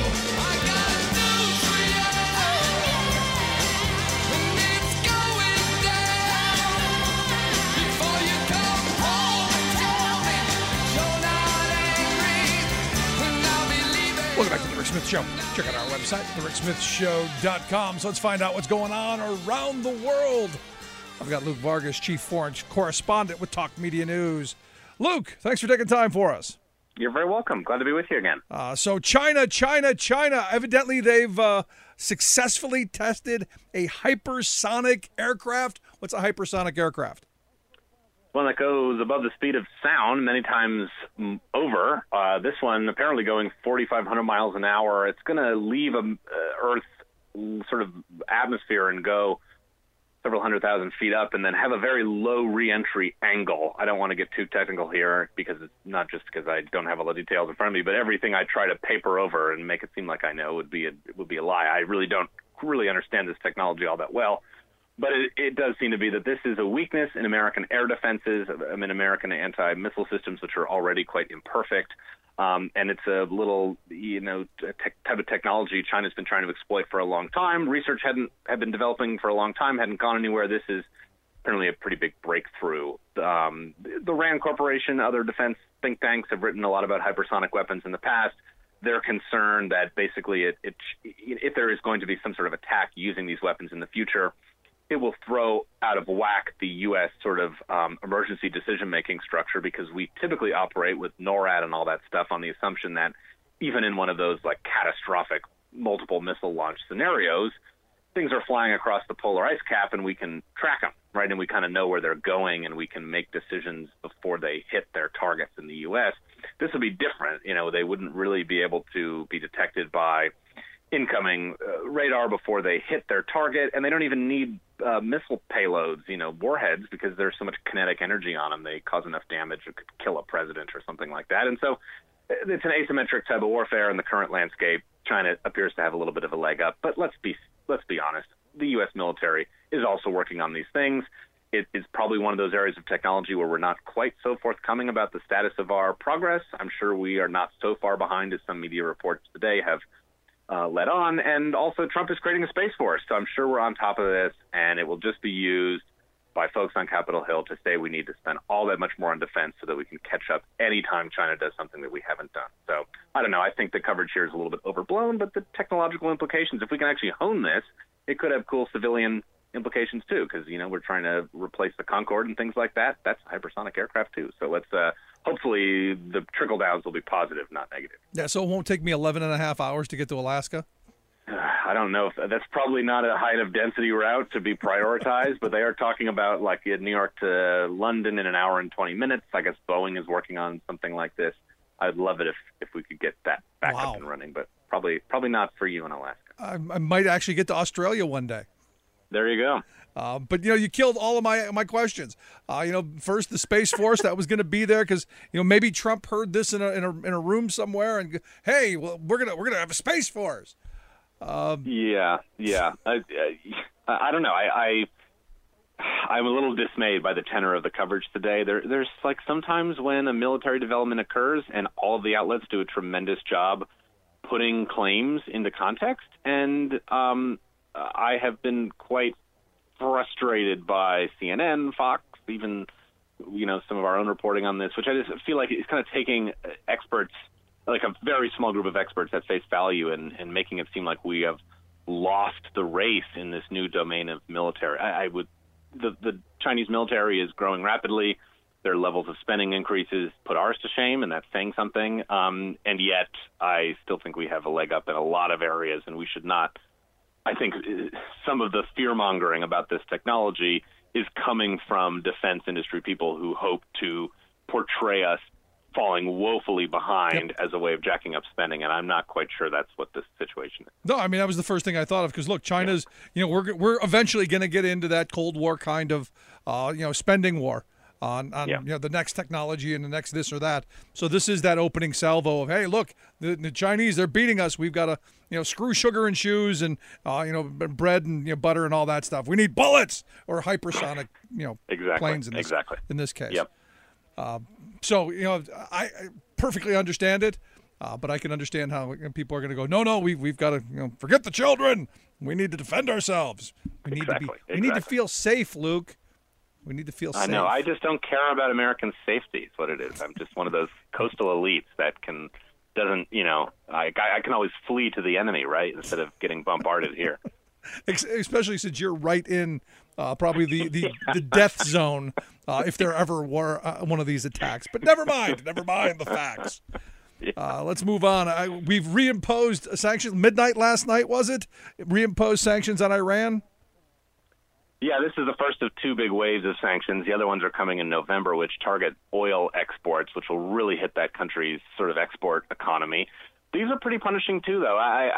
Welcome back to the Rick Smith Show. Check out our website, thericksmithshow.com. So let's find out what's going on around the world. I've got Luke Vargas, chief foreign correspondent with Talk Media News. Luke, thanks for taking time for us. You're very welcome. Glad to be with you again. So China. Evidently, they've successfully tested a hypersonic aircraft. What's a hypersonic aircraft? One that goes above the speed of sound many times over. This one apparently going 4,500 miles an hour. It's going to leave Earth's sort of atmosphere and go several 100,000 feet up and then have a very low re-entry angle. I don't want to get too technical here because it's not just because I don't have all the details in front of me, but everything I try to paper over and make it seem like I know would be a lie. I really don't understand this technology all that well. But it does seem to be that this is a weakness in American air defenses, in American anti-missile systems, which are already quite imperfect. And it's a little, type of technology China's been trying to exploit for a long time. Research had been developing for a long time, hadn't gone anywhere. This is apparently a pretty big breakthrough. The RAND Corporation, other defense think tanks have written a lot about hypersonic weapons in the past. They're concerned that basically if there is going to be some sort of attack using these weapons in the future, it will throw out of whack the U.S. sort of emergency decision-making structure, because we typically operate with NORAD and all that stuff on the assumption that even in one of those like catastrophic multiple missile launch scenarios, things are flying across the polar ice cap and we can track them, right? And we kind of know where they're going and we can make decisions before they hit their targets in the U.S. This would be different. They wouldn't really be able to be detected by incoming radar before they hit their target, and they don't even need missile payloads, warheads, because there's so much kinetic energy on them. They cause enough damage it could kill a president or something like that. And so it's an asymmetric type of warfare in the current landscape. China appears to have a little bit of a leg up, but let's be honest. The U.S. military is also working on these things. It is probably one of those areas of technology where we're not quite so forthcoming about the status of our progress. I'm sure we are not so far behind as some media reports today have led on, and also Trump is creating a space force, so I'm sure we're on top of this, and it will just be used by folks on Capitol Hill to say we need to spend all that much more on defense so that we can catch up anytime China does something that we haven't done. So I don't know. I think the coverage here is a little bit overblown, but the technological implications, if we can actually hone this, it could have cool civilian implications too, because we're trying to replace the Concorde and things like that. That's a hypersonic aircraft too. So let's hopefully the trickle downs will be positive, not negative. Yeah, so it won't take me 11 and a half hours to get to Alaska? I don't know. That's probably not a height of density route to be prioritized, but they are talking about like New York to London in an hour and 20 minutes. I guess Boeing is working on something like this. I'd love it if we could get that back up and running, but probably not for you in Alaska. I might actually get to Australia one day. There you go. But you killed all of my questions. First the Space Force that was going to be there because maybe Trump heard this in a room somewhere and hey, well we're gonna have a Space Force. Yeah. I don't know. I'm a little dismayed by the tenor of the coverage today. There's like sometimes when a military development occurs and all of the outlets do a tremendous job putting claims into context, and I have been quite frustrated by CNN, Fox, even some of our own reporting on this, which I just feel like it's kind of taking experts, like a very small group of experts at face value, and making it seem like we have lost the race in this new domain of military. The Chinese military is growing rapidly. Their levels of spending increases put ours to shame, and that's saying something. And yet I still think we have a leg up in a lot of areas, and we should not. I think some of the fear-mongering about this technology is coming from defense industry people who hope to portray us falling woefully behind as a way of jacking up spending, and I'm not quite sure that's what this situation is. No, I mean, that was the first thing I thought of, because look, China's, we're eventually going to get into that Cold War kind of, spending war on the next technology and the next this or that. So this is that opening salvo of, hey, look, the Chinese, they're beating us. We've got to, screw sugar and shoes and, bread and butter and all that stuff. We need bullets or hypersonic, planes in this case. Yep. So, I perfectly understand it, but I can understand how people are going to go, no, we've got to, forget the children. We need to defend ourselves. We need to feel safe, Luke. We need to feel safe. I know. I just don't care about American safety is what it is. I'm just one of those coastal elites that doesn't, I can always flee to the enemy, right, instead of getting bombarded here. Especially since you're right in probably the death zone if there ever were one of these attacks. But never mind the facts. Let's move on. We've reimposed sanctions. Midnight last night, was it? Reimposed sanctions on Iran? Yeah, this is the first of two big waves of sanctions. The other ones are coming in November, which target oil exports, which will really hit that country's sort of export economy. These are pretty punishing too, though.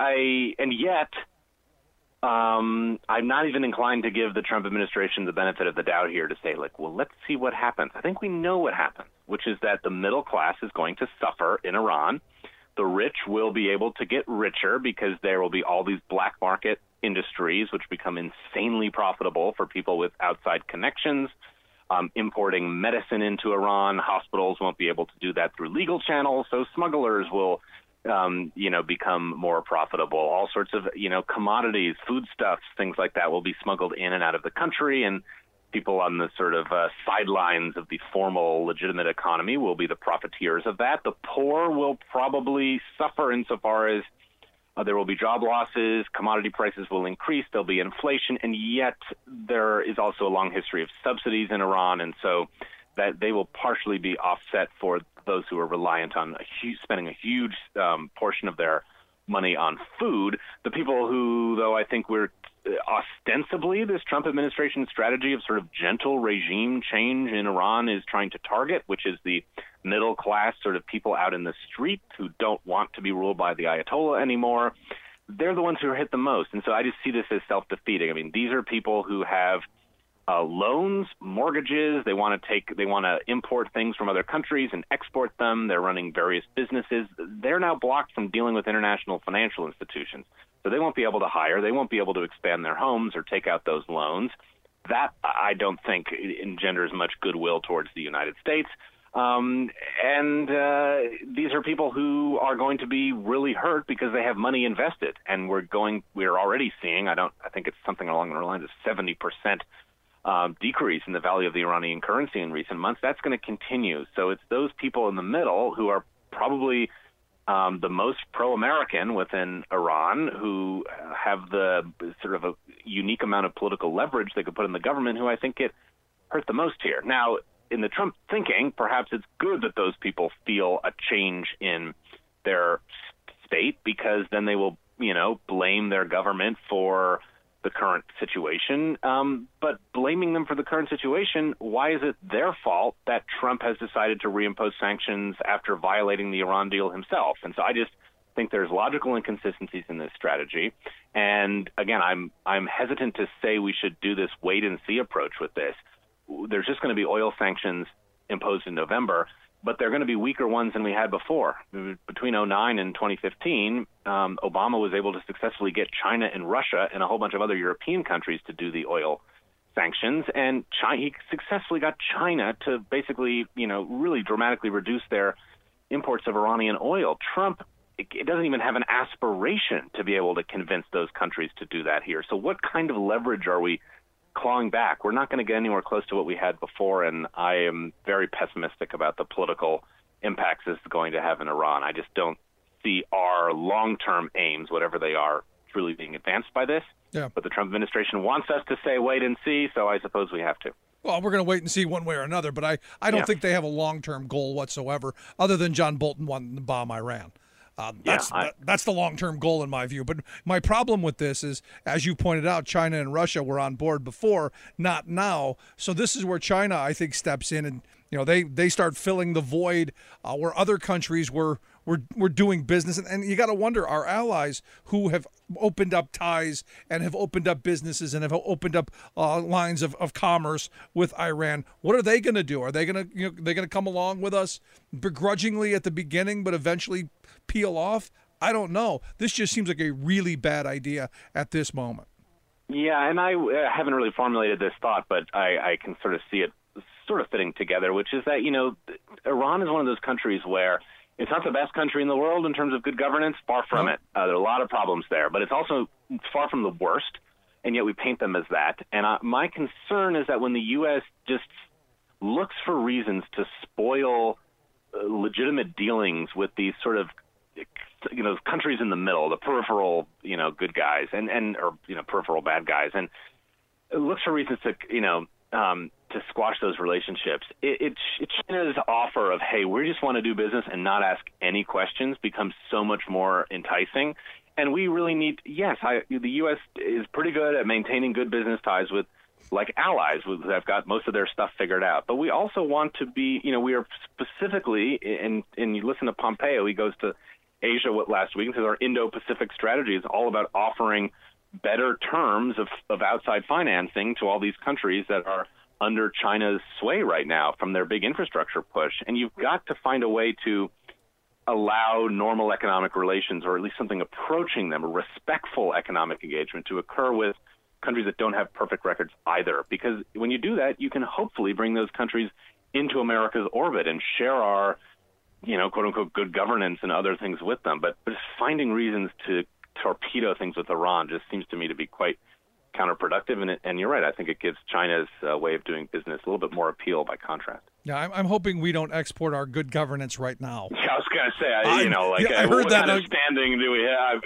I'm not even inclined to give the Trump administration the benefit of the doubt here to say, let's see what happens. I think we know what happens, which is that the middle class is going to suffer in Iran. The rich will be able to get richer because there will be all these black market industries which become insanely profitable for people with outside connections. Importing medicine into Iran, hospitals won't be able to do that through legal channels, so smugglers will become more profitable. All sorts of, commodities, foodstuffs, things like that will be smuggled in and out of the country, and people on the sort of sidelines of the formal, legitimate economy will be the profiteers of that. The poor will probably suffer insofar as there will be job losses, commodity prices will increase, there'll be inflation, and yet there is also a long history of subsidies in Iran, and so that they will partially be offset for those who are reliant on spending a huge portion of their money on food. The people who, though, I think we're ostensibly this Trump administration strategy of sort of gentle regime change in Iran is trying to target, which is the middle class sort of people out in the street who don't want to be ruled by the Ayatollah anymore. They're the ones who are hit the most. And so I just see this as self-defeating. I mean, these are people who have loans, mortgages. They want to import things from other countries and export them. They're running various businesses. They're now blocked from dealing with international financial institutions. So they won't be able to hire. They won't be able to expand their homes or take out those loans. That, I don't think, engenders much goodwill towards the United States. These are people who are going to be really hurt because they have money invested. And we're already seeing, I think it's something along the lines of 70% decrease in the value of the Iranian currency in recent months. That's going to continue. So it's those people in the middle who are probably the most pro-American within Iran, who have the sort of a unique amount of political leverage they could put in the government, who I think get hurt the most here. Now, in the Trump thinking, perhaps it's good that those people feel a change in their state, because then they will, blame their government for the current situation. But blaming them for the current situation, why is it their fault that Trump has decided to reimpose sanctions after violating the Iran deal himself? And so I just think there's logical inconsistencies in this strategy. And again, I'm hesitant to say we should do this wait and see approach with this. There's just going to be oil sanctions imposed in November, but they're going to be weaker ones than we had before. Between 2009 and 2015, Obama was able to successfully get China and Russia and a whole bunch of other European countries to do the oil sanctions, and he successfully got China to basically, really dramatically reduce their imports of Iranian oil. Trump, it doesn't even have an aspiration to be able to convince those countries to do that here. So what kind of leverage are we clawing back? We're not going to get anywhere close to what we had before, and I am very pessimistic about the political impacts this is going to have in Iran. I just don't see our long-term aims, whatever they are, truly being advanced by this. Yeah. But the Trump administration wants us to say wait and see, so I suppose we have to. Well, we're going to wait and see one way or another, but I don't think they have a long-term goal whatsoever, other than John Bolton wanting to bomb Iran. That's the long-term goal in my view. But my problem with this is, as you pointed out, China and Russia were on board before, not now. So this is where China, I think, steps in and they start filling the void where other countries were doing business. And you got to wonder, our allies who have opened up ties and have opened up businesses and have opened up lines of commerce with Iran, what are they going to do? Are they going to they're going to come along with us begrudgingly at the beginning, but eventually peel off? I don't know. This just seems like a really bad idea at this moment. Yeah, and I haven't really formulated this thought, but I can sort of see it sort of fitting together, which is that, Iran is one of those countries where it's not the best country in the world in terms of good governance, far from it. There are a lot of problems there, but it's also far from the worst, and yet we paint them as that. And my concern is that when the U.S. just looks for reasons to spoil legitimate dealings with these sort of countries in the middle, the peripheral, good guys or peripheral bad guys, and it looks for reasons to squash those relationships. It's China's offer of, hey, we just want to do business and not ask any questions becomes so much more enticing. And we really need, the U.S. is pretty good at maintaining good business ties with allies who have got most of their stuff figured out. But we also want to be, we are specifically, and you listen to Pompeo, he goes to Asia last week, and says our Indo-Pacific strategy is all about offering better terms of outside financing to all these countries that are under China's sway right now from their big infrastructure push. And you've got to find a way to allow normal economic relations, or at least something approaching them, a respectful economic engagement to occur with countries that don't have perfect records either. Because when you do that, you can hopefully bring those countries into America's orbit and share our quote unquote good governance and other things with them. But just finding reasons to torpedo things with Iran just seems to me to be quite counterproductive. And you're right. I think it gives China's way of doing business a little bit more appeal by contrast. Yeah, I'm hoping we don't export our good governance right now. Yeah, I was going to say, I heard what kind of standing do we have?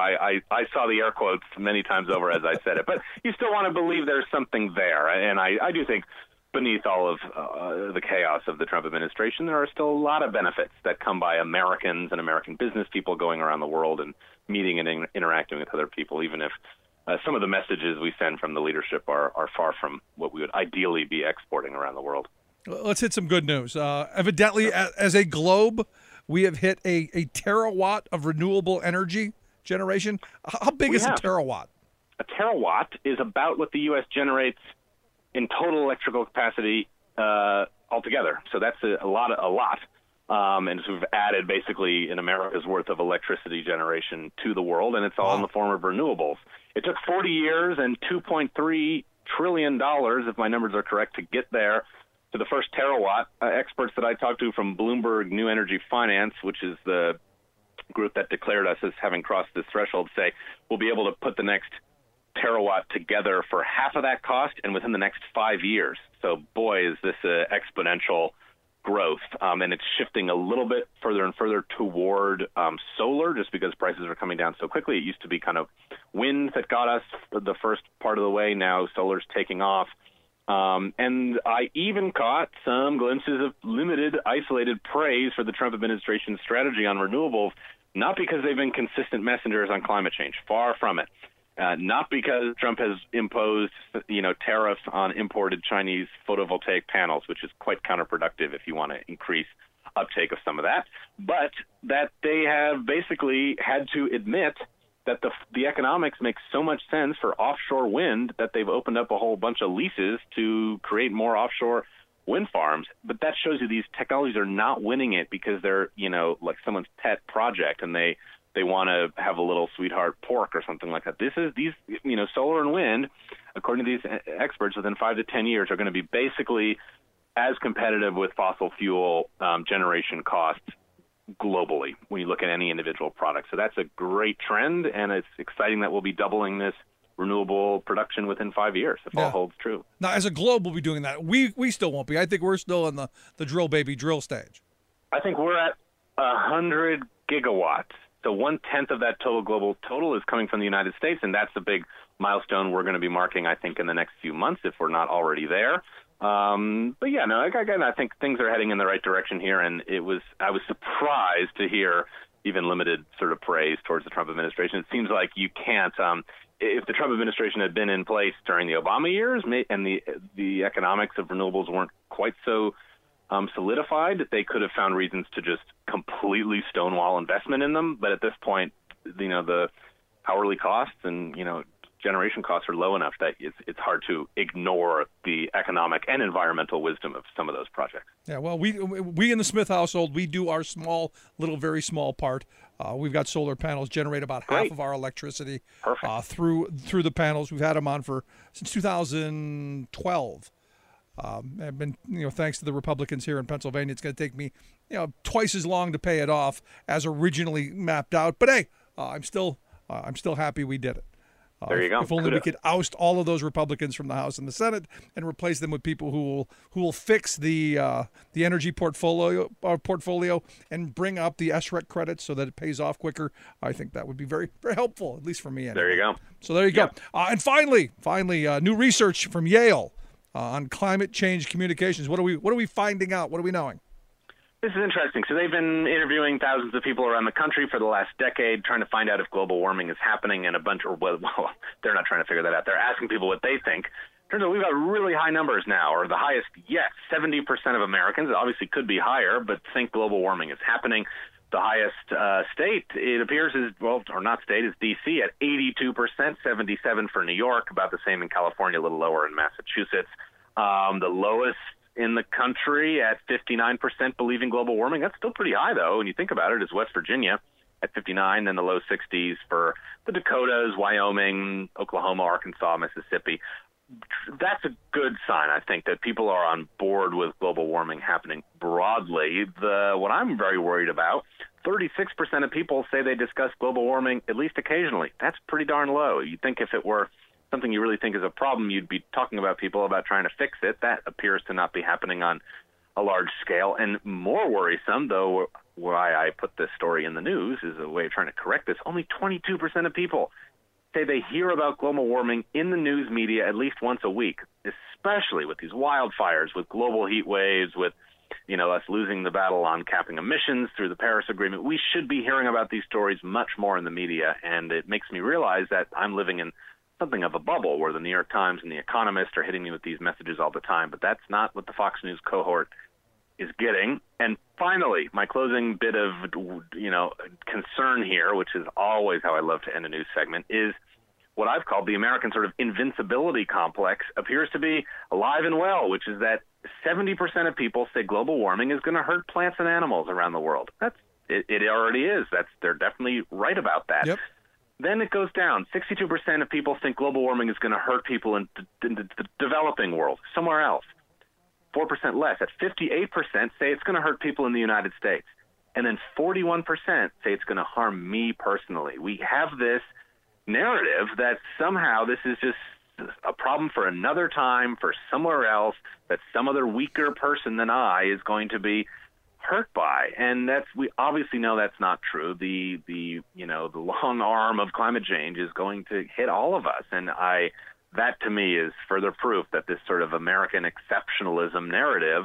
I saw the air quotes many times over as I said it, but you still want to believe there's something there. And I do think beneath all of the chaos of the Trump administration, there are still a lot of benefits that come by Americans and American business people going around the world and meeting and interacting with other people, even if some of the messages we send from the leadership are far from what we would ideally be exporting around the world. Let's hit some good news. Evidently, as a globe, we have hit a terawatt of renewable energy generation. How big is a terawatt? A terawatt is about what the U.S. generates in total electrical capacity altogether. So that's a lot. And so we've added basically in America's worth of electricity generation to the world, and it's all in the form of renewables. It took 40 years and $2.3 trillion, if my numbers are correct, to get there to the first terawatt. Experts that I talked to from Bloomberg New Energy Finance, which is the group that declared us as having crossed this threshold, say we'll be able to put the next terawatt together for half of that cost and within the next 5 years. So, boy, is this exponential growth. And it's shifting a little bit further and further toward solar, just because prices are coming down so quickly. It used to be kind of wind that got us the first part of the way. Now solar's taking off. And I even caught some glimpses of limited, isolated praise for the Trump administration's strategy on renewables, not because they've been consistent messengers on climate change, far from it. Not because Trump has imposed, tariffs on imported Chinese photovoltaic panels, which is quite counterproductive if you want to increase uptake of some of that, but that they have basically had to admit that the economics make so much sense for offshore wind that they've opened up a whole bunch of leases to create more offshore wind farms. But that shows you these technologies are not winning it because they're, like someone's pet project and they want to have a little sweetheart pork or something like that. These solar and wind, according to these experts, within 5 to 10 years are going to be basically as competitive with fossil fuel generation costs globally when you look at any individual product. So that's a great trend, and it's exciting that we'll be doubling this renewable production within 5 years if all holds true. Now, as a globe, we'll be doing that. We still won't be. I think we're still in the drill baby drill stage. I think we're at 100 gigawatts. So 1/10 of that total global total is coming from the United States, and that's a big milestone we're going to be marking, I think, in the next few months if we're not already there. But yeah, no, again, I think things are heading in the right direction here, and I was surprised to hear even limited sort of praise towards the Trump administration. It seems like you can't. If the Trump administration had been in place during the Obama years, and the economics of renewables weren't quite so solidified, they could have found reasons to just completely stonewall investment in them. But at this point, the hourly costs and, generation costs are low enough that it's hard to ignore the economic and environmental wisdom of some of those projects. Yeah, well, we in the Smith household, we do our very small part. We've got solar panels, generate about half of our electricity through the panels. We've had them on since 2012. I've been, thanks to the Republicans here in Pennsylvania, it's going to take me, twice as long to pay it off as originally mapped out. But hey, I'm still happy we did it. There you go. If only we could oust all of those Republicans from the House and the Senate and replace them with people who will fix the energy portfolio and bring up the SREC credits so that it pays off quicker. I think that would be very, very helpful, at least for me. Anyway. There you go. So there you go. And finally, new research from Yale on climate change communications. What are we finding out? What are we knowing? This is interesting. So they've been interviewing thousands of people around the country for the last decade, trying to find out if global warming is happening, and they're not trying to figure that out. They're asking people what they think. Turns out we've got really high numbers now, or the highest yet. 70% of Americans, it obviously could be higher, but think global warming is happening. The highest state, it appears, is D.C. at 82%, 77% for New York, about the same in California, a little lower in Massachusetts. The lowest in the country at 59% believing global warming. That's still pretty high, though, when you think about it, is West Virginia at 59%, then the low 60s for the Dakotas, Wyoming, Oklahoma, Arkansas, Mississippi. That's a good sign, I think, that people are on board with global warming happening broadly. What I'm very worried about, 36% of people say they discuss global warming at least occasionally. That's pretty darn low. You'd think if it were something you really think is a problem, you'd be talking about people about trying to fix it. That appears to not be happening on a large scale. And more worrisome, though, why I put this story in the news is a way of trying to correct this, only 22% of people say they hear about global warming in the news media at least once a week, especially with these wildfires, with global heat waves, with us losing the battle on capping emissions through the Paris Agreement. We should be hearing about these stories much more in the media, and it makes me realize that I'm living in something of a bubble where the New York Times and The Economist are hitting me with these messages all the time, but that's not what the Fox News cohort is getting. And finally, my closing bit of, concern here, which is always how I love to end a news segment, is what I've called the American sort of invincibility complex appears to be alive and well, which is that 70% of people say global warming is going to hurt plants and animals around the world. It already is. They're definitely right about that. Yep. Then it goes down. 62% of people think global warming is going to hurt people in the developing world, somewhere else. 4% less. At 58% say it's going to hurt people in the United States. And then 41% say it's going to harm me personally. We have this narrative that somehow this is just a problem for another time, for somewhere else, that some other weaker person than I is going to be hurt by, and we obviously know that's not true. The long arm of climate change is going to hit all of us, and that to me is further proof that this sort of American exceptionalism narrative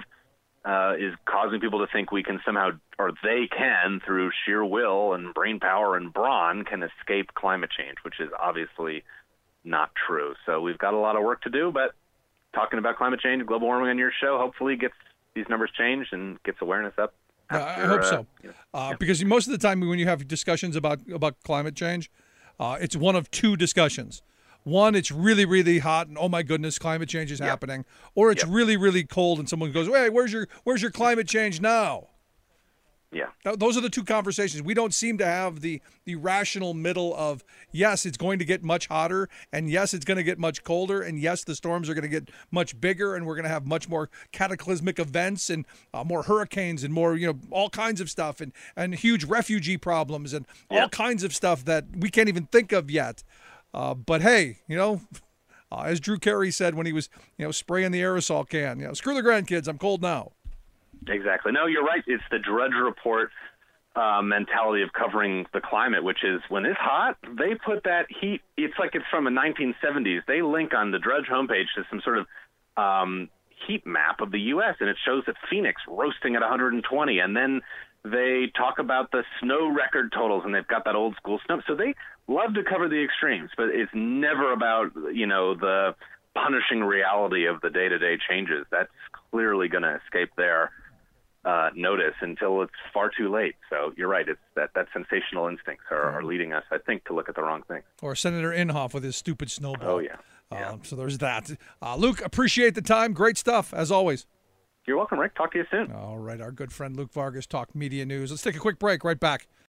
is causing people to think we can somehow, or they can, through sheer will and brain power and brawn, can escape climate change, which is obviously not true. So we've got a lot of work to do, but talking about climate change, global warming on your show hopefully gets these numbers changed and gets awareness up. I hope so. Because most of the time when you have discussions about climate change, it's one of two discussions. One, it's really, really hot and, oh my goodness, climate change is happening. Or it's really, really cold and someone goes, hey, where's your climate change now? Yeah. Those are the two conversations. We don't seem to have the rational middle of, yes, it's going to get much hotter, and yes, it's going to get much colder, and yes, the storms are going to get much bigger, and we're going to have much more cataclysmic events and more hurricanes and more, all kinds of stuff and huge refugee problems and all kinds of stuff that we can't even think of yet. But hey, as Drew Carey said when he was, spraying the aerosol can, screw the grandkids, I'm cold now. Exactly. No, you're right. It's the Drudge Report mentality of covering the climate, which is when it's hot, they put that heat. It's like it's from the 1970s. They link on the Drudge homepage to some sort of heat map of the U.S., and it shows that Phoenix roasting at 120. And then they talk about the snow record totals, and they've got that old school snow. So they love to cover the extremes, but it's never about, the punishing reality of the day-to-day changes. That's clearly going to escape their notice until it's far too late. So you're right. It's that sensational instincts are leading us, I think, to look at the wrong thing. Or Senator Inhofe with his stupid snowball. Oh, yeah. So there's that. Luke, appreciate the time. Great stuff, as always. You're welcome, Rick. Talk to you soon. All right, our good friend Luke Vargas, Talk Media News. Let's take a quick break. Right back